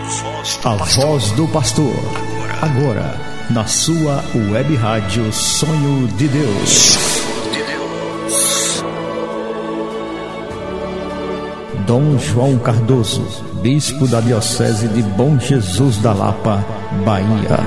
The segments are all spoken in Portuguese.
A voz do pastor. Agora, na sua web rádio Sonho de Deus. Dom João Cardoso, bispo da Diocese de Bom Jesus da Lapa, Bahia.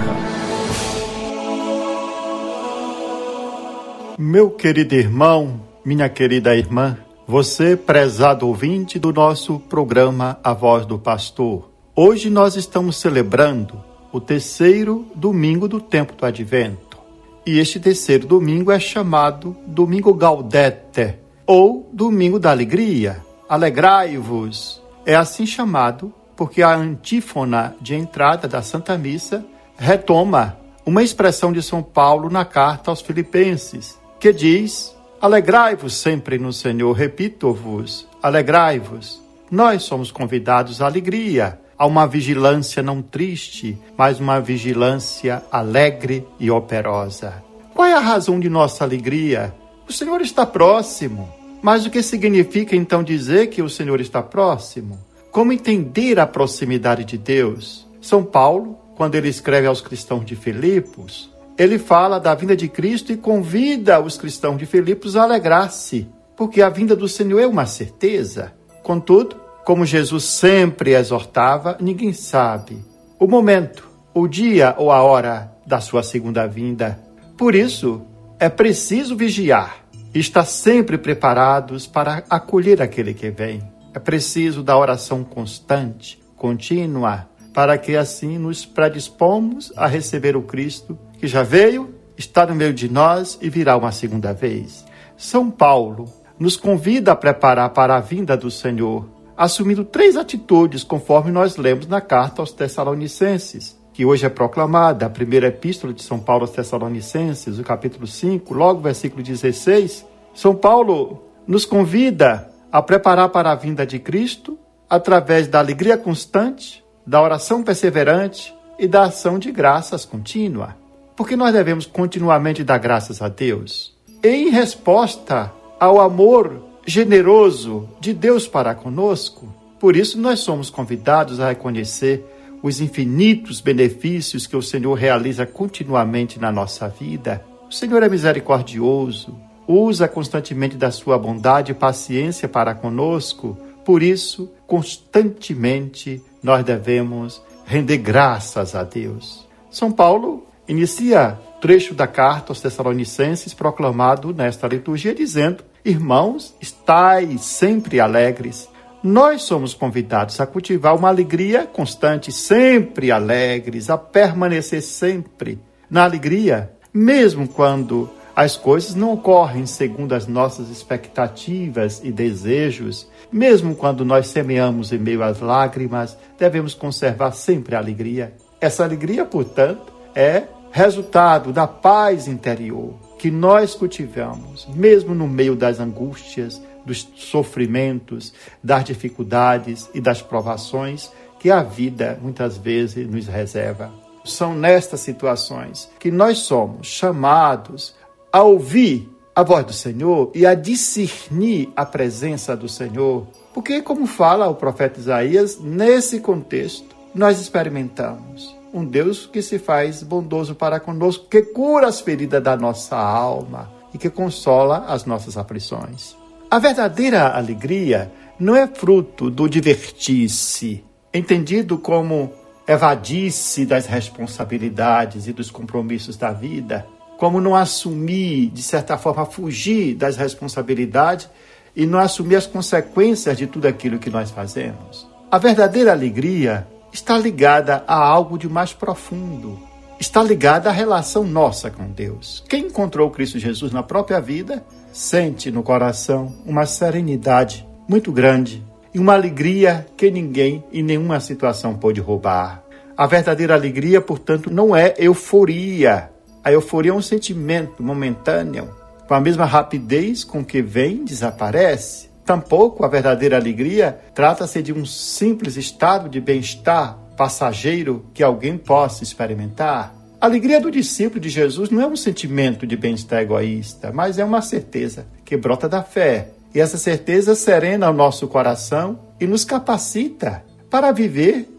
Meu querido irmão, minha querida irmã, você, prezado ouvinte do nosso programa A Voz do Pastor. Hoje nós estamos celebrando o terceiro domingo do tempo do Advento. E este terceiro domingo é chamado Domingo Gaudete, ou Domingo da Alegria. Alegrai-vos. É assim chamado porque a antífona de entrada da Santa Missa retoma uma expressão de São Paulo na carta aos Filipenses, que diz: alegrai-vos sempre no Senhor, repito-vos, alegrai-vos. Nós somos convidados à alegria, a uma vigilância não triste, mas uma vigilância alegre e operosa. Qual é a razão de nossa alegria? O Senhor está próximo. Mas o que significa então dizer que o Senhor está próximo? Como entender a proximidade de Deus? São Paulo, quando ele escreve aos cristãos de Filipos, ele fala da vinda de Cristo e convida os cristãos de Filipos a alegrar-se, porque a vinda do Senhor é uma certeza. Contudo, como Jesus sempre exortava, ninguém sabe o momento, o dia ou a hora da sua segunda vinda. Por isso, é preciso vigiar e estar sempre preparados para acolher aquele que vem. É preciso da oração constante, contínua, para que assim nos predispomos a receber o Cristo que já veio, está no meio de nós e virá uma segunda vez. São Paulo nos convida a preparar para a vinda do Senhor, assumindo 3 atitudes, conforme nós lemos na carta aos Tessalonicenses, que hoje é proclamada, a primeira epístola de São Paulo aos Tessalonicenses, o capítulo 5, logo versículo 16. São Paulo nos convida a preparar para a vinda de Cristo através da alegria constante, da oração perseverante e da ação de graças contínua. Porque nós devemos continuamente dar graças a Deus. E em resposta ao amor generoso de Deus para conosco, por isso nós somos convidados a reconhecer os infinitos benefícios que o Senhor realiza continuamente na nossa vida. O Senhor é misericordioso, usa constantemente da sua bondade e paciência para conosco. Por isso, constantemente, nós devemos render graças a Deus. São Paulo inicia trecho da carta aos Tessalonicenses proclamado nesta liturgia dizendo: irmãos, estais sempre alegres. Nós somos convidados a cultivar uma alegria constante, sempre alegres, a permanecer sempre na alegria, mesmo quando as coisas não ocorrem segundo as nossas expectativas e desejos, mesmo quando nós semeamos em meio às lágrimas, devemos conservar sempre a alegria. Essa alegria, portanto, é resultado da paz interior que nós cultivamos, mesmo no meio das angústias, dos sofrimentos, das dificuldades e das provações que a vida muitas vezes nos reserva. São nestas situações que nós somos chamados a ouvir a voz do Senhor e a discernir a presença do Senhor, porque, como fala o profeta Isaías, nesse contexto nós experimentamos um Deus que se faz bondoso para conosco, que cura as feridas da nossa alma e que consola as nossas aflições. A verdadeira alegria não é fruto do divertir-se, entendido como evadir-se das responsabilidades e dos compromissos da vida, como não assumir, de certa forma, fugir das responsabilidades e não assumir as consequências de tudo aquilo que nós fazemos. A verdadeira alegria está ligada a algo de mais profundo. Está ligada à relação nossa com Deus. Quem encontrou Cristo Jesus na própria vida, sente no coração uma serenidade muito grande e uma alegria que ninguém em nenhuma situação pode roubar. A verdadeira alegria, portanto, não é euforia. A euforia é um sentimento momentâneo, com a mesma rapidez com que vem, desaparece. Tampouco a verdadeira alegria trata-se de um simples estado de bem-estar passageiro que alguém possa experimentar. A alegria do discípulo de Jesus não é um sentimento de bem-estar egoísta, mas é uma certeza que brota da fé. E essa certeza serena o nosso coração e nos capacita para viver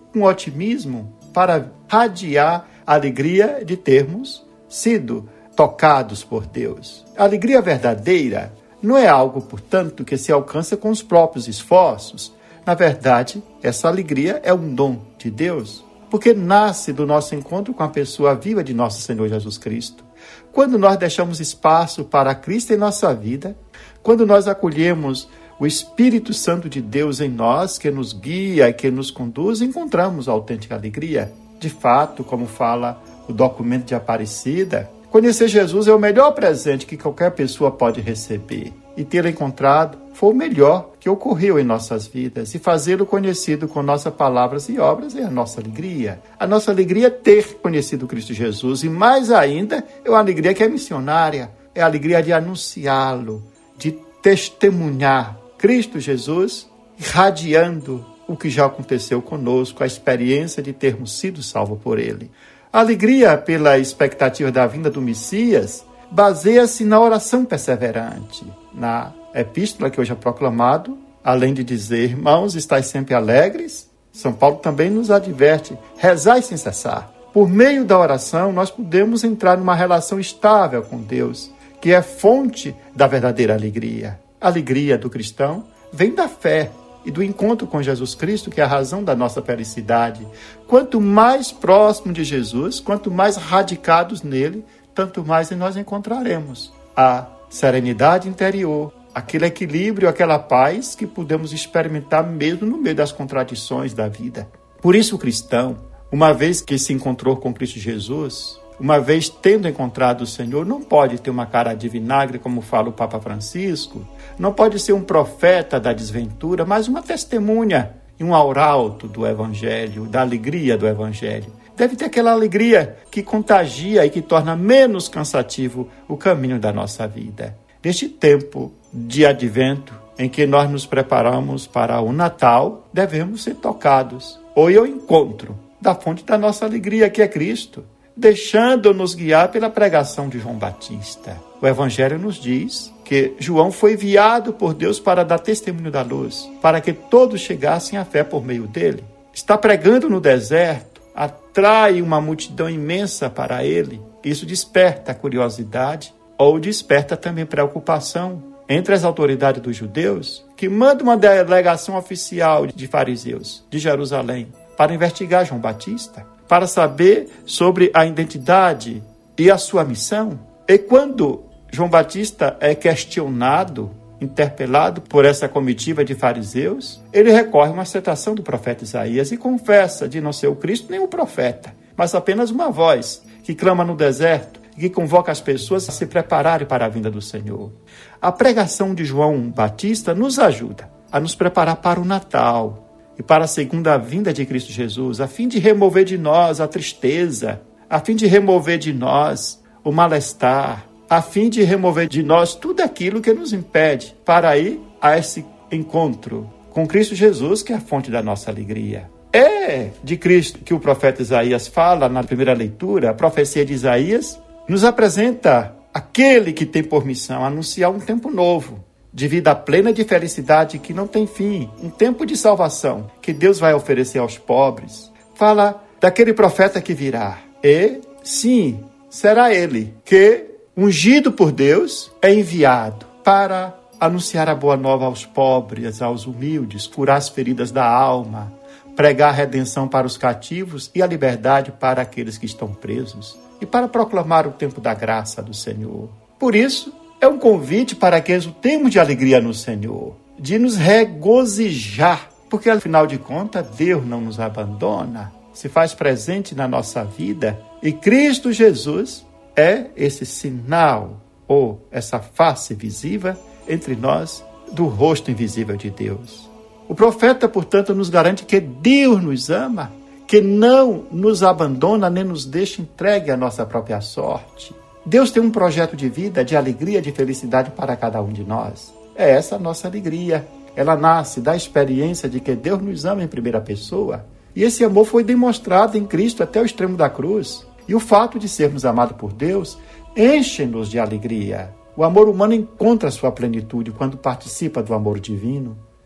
com otimismo para radiar a alegria de termos sido tocados por Deus. A alegria verdadeira não é algo, portanto, que se alcança com os próprios esforços. Na verdade, essa alegria é um dom de Deus, porque nasce do nosso encontro com a pessoa viva de nosso Senhor Jesus Cristo. Quando nós deixamos espaço para Cristo em nossa vida, quando nós acolhemos o Espírito Santo de Deus em nós, que nos guia e que nos conduz, encontramos a autêntica alegria. De fato, como fala o documento de Aparecida, conhecer Jesus é o melhor presente que qualquer pessoa pode receber. E tê-lo encontrado foi o melhor que ocorreu em nossas vidas. E fazê-lo conhecido com nossas palavras e obras é a nossa alegria. A nossa alegria é ter conhecido Cristo Jesus. E mais ainda, é uma alegria que é missionária. É a alegria de anunciá-lo, de testemunhar Cristo Jesus, irradiando o que já aconteceu conosco, a experiência de termos sido salvos por Ele. A alegria pela expectativa da vinda do Messias baseia-se na oração perseverante. Na epístola que hoje é proclamado, além de dizer, irmãos, estais sempre alegres, São Paulo também nos adverte, rezai sem cessar. Por meio da oração, nós podemos entrar numa relação estável com Deus, que é fonte da verdadeira alegria. A alegria do cristão vem da fé e do encontro com Jesus Cristo, que é a razão da nossa felicidade. Quanto mais próximo de Jesus, quanto mais radicados nele, tanto mais nós encontraremos a serenidade interior, aquele equilíbrio, aquela paz que podemos experimentar mesmo no meio das contradições da vida. Por isso o cristão, uma vez que se encontrou com Cristo Jesus, uma vez tendo encontrado o Senhor, não pode ter uma cara de vinagre, como fala o Papa Francisco, não pode ser um profeta da desventura, mas uma testemunha e um arauto do Evangelho, da alegria do Evangelho. Deve ter aquela alegria que contagia e que torna menos cansativo o caminho da nossa vida. Neste tempo de advento, em que nós nos preparamos para o Natal, devemos ser tocados ou ao encontro da fonte da nossa alegria, que é Cristo, deixando-nos guiar pela pregação de João Batista. O Evangelho nos diz que João foi enviado por Deus para dar testemunho da luz, para que todos chegassem à fé por meio dele. Está pregando no deserto, atrai uma multidão imensa para ele. Isso desperta curiosidade ou desperta também preocupação entre as autoridades dos judeus, que mandam uma delegação oficial de fariseus de Jerusalém para investigar João Batista, para saber sobre a identidade e a sua missão. E quando João Batista é questionado, interpelado por essa comitiva de fariseus, ele recorre a uma citação do profeta Isaías e confessa de não ser o Cristo nem o profeta, mas apenas uma voz que clama no deserto e que convoca as pessoas a se prepararem para a vinda do Senhor. A pregação de João Batista nos ajuda a nos preparar para o Natal e para a segunda vinda de Cristo Jesus, a fim de remover de nós a tristeza, a fim de remover de nós o mal-estar, a fim de remover de nós tudo aquilo que nos impede para ir a esse encontro com Cristo Jesus, que é a fonte da nossa alegria. É de Cristo que o profeta Isaías fala na primeira leitura. A profecia de Isaías nos apresenta aquele que tem por missão anunciar um tempo novo, de vida plena de felicidade que não tem fim, um tempo de salvação que Deus vai oferecer aos pobres. Fala daquele profeta que virá. E, sim, será ele que, ungido por Deus, é enviado para anunciar a boa nova aos pobres, aos humildes, curar as feridas da alma, pregar a redenção para os cativos e a liberdade para aqueles que estão presos, e para proclamar o tempo da graça do Senhor. Por isso, é um convite para que exultemos de alegria no Senhor, de nos regozijar, porque, afinal de contas, Deus não nos abandona, se faz presente na nossa vida, e Cristo Jesus é esse sinal, ou essa face visível entre nós, do rosto invisível de Deus. O profeta, portanto, nos garante que Deus nos ama, que não nos abandona nem nos deixa entregue à nossa própria sorte. Deus tem um projeto de vida, de alegria, de felicidade para cada um de nós. É essa a nossa alegria. Ela nasce da experiência de que Deus nos ama em primeira pessoa. E esse amor foi demonstrado em Cristo até o extremo da cruz. E o fato de sermos amados por Deus enche-nos de alegria. O amor humano encontra sua plenitude quando participa do amor divino.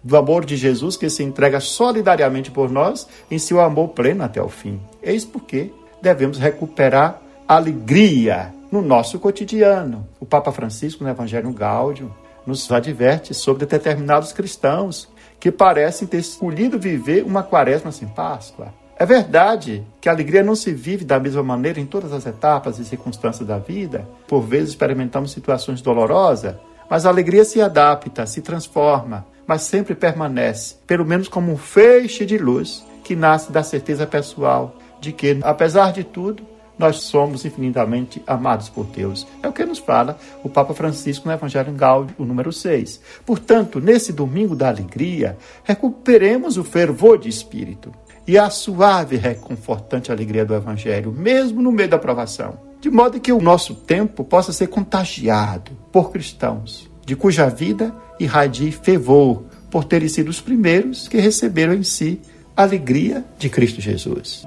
do amor de Jesus que se entrega solidariamente por nós em seu amor pleno até o fim. Eis porque devemos recuperar a alegria no nosso cotidiano. O Papa Francisco, no Evangelho Gaudium, nos adverte sobre determinados cristãos que parecem ter escolhido viver uma quaresma sem Páscoa. É verdade que a alegria não se vive da mesma maneira em todas as etapas e circunstâncias da vida. Por vezes experimentamos situações dolorosas, mas a alegria se adapta, se transforma, mas sempre permanece, pelo menos como um feixe de luz que nasce da certeza pessoal de que, apesar de tudo, nós somos infinitamente amados por Deus. É o que nos fala o Papa Francisco no Evangelho Gaudium, o número 6. Portanto, nesse domingo da alegria, recuperemos o fervor de espírito e a suave e reconfortante alegria do Evangelho, mesmo no meio da provação, de modo que o nosso tempo possa ser contagiado por cristãos, de cuja vida irradie fervor, por terem sido os primeiros que receberam em si a alegria de Cristo Jesus.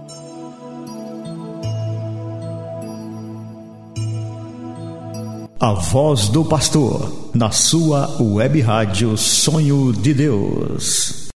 A voz do pastor, na sua web rádio Sonho de Deus.